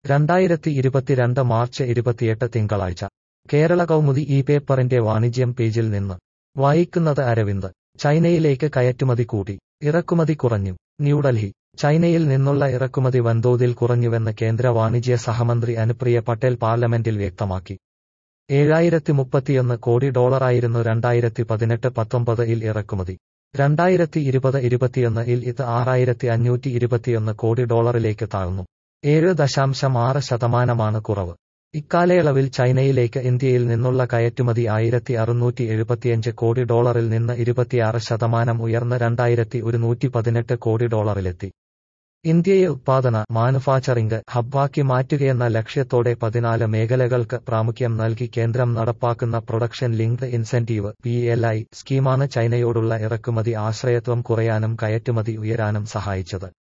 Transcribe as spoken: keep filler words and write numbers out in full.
രണ്ടായിരത്തി ഇരുപത്തിരണ്ട് മാർച്ച് ഇരുപത്തിയെട്ട് തിങ്കളാഴ്ച കേരള കൗമുദി ഈ പേപ്പറിന്റെ വാണിജ്യം പേജിൽ നിന്ന് വായിക്കുന്നത് അരവിന്ദ്. ചൈനയിലേക്ക് കയറ്റുമതി കൂട്ടി, ഇറക്കുമതി കുറഞ്ഞു. ന്യൂഡൽഹി. ചൈനയിൽ നിന്നുള്ള ഇറക്കുമതി വൻതോതിൽ കുറഞ്ഞുവെന്ന് കേന്ദ്ര വാണിജ്യ സഹമന്ത്രി അനുപ്രിയ പട്ടേൽ പാർലമെന്റിൽ വ്യക്തമാക്കി. ഏഴായിരത്തി മുപ്പത്തിയൊന്ന് കോടി ഡോളറായിരുന്നു രണ്ടായിരത്തി പതിനെട്ട് പത്തൊമ്പത് ഇൽ ഇറക്കുമതി. രണ്ടായിരത്തി ഇരുപത് ഇരുപത്തിയൊന്ന് ഇൽ ഇത് ആറായിരത്തി അഞ്ഞൂറ്റി ഇരുപത്തിയൊന്ന് കോടി ഡോളറിലേക്ക് താഴ്ന്നു. ഏഴ് ദശാംശം ആറ് ശതമാനമാണ് കുറവ്. ഇക്കാലയളവിൽ ചൈനയിലേക്ക് ഇന്ത്യയിൽ നിന്നുള്ള കയറ്റുമതി ആയിരത്തി അറുന്നൂറ്റി എഴുപത്തിയഞ്ച് കോടി ഡോളറിൽ നിന്ന് ഇരുപത്തിയാറ് ശതമാനം ഉയർന്ന് രണ്ടായിരത്തി ഒരുന്നൂറ്റി പതിനെട്ട് കോടി ഡോളറിലെത്തി. ഇന്ത്യയെ ഉത്പാദന മാനുഫാക്ചറിംഗ് ഹബ്ബാക്കി മാറ്റുകയെന്ന ലക്ഷ്യത്തോടെ പതിനാല് മേഖലകൾക്ക് പ്രാമുഖ്യം നൽകി കേന്ദ്രം നടപ്പാക്കുന്ന production linked incentive P L I സ്കീമാണ് ചൈനയോടുള്ള ഇറക്കുമതി ആശ്രയത്വം കുറയാനും കയറ്റുമതി ഉയരാനും സഹായിച്ചത്.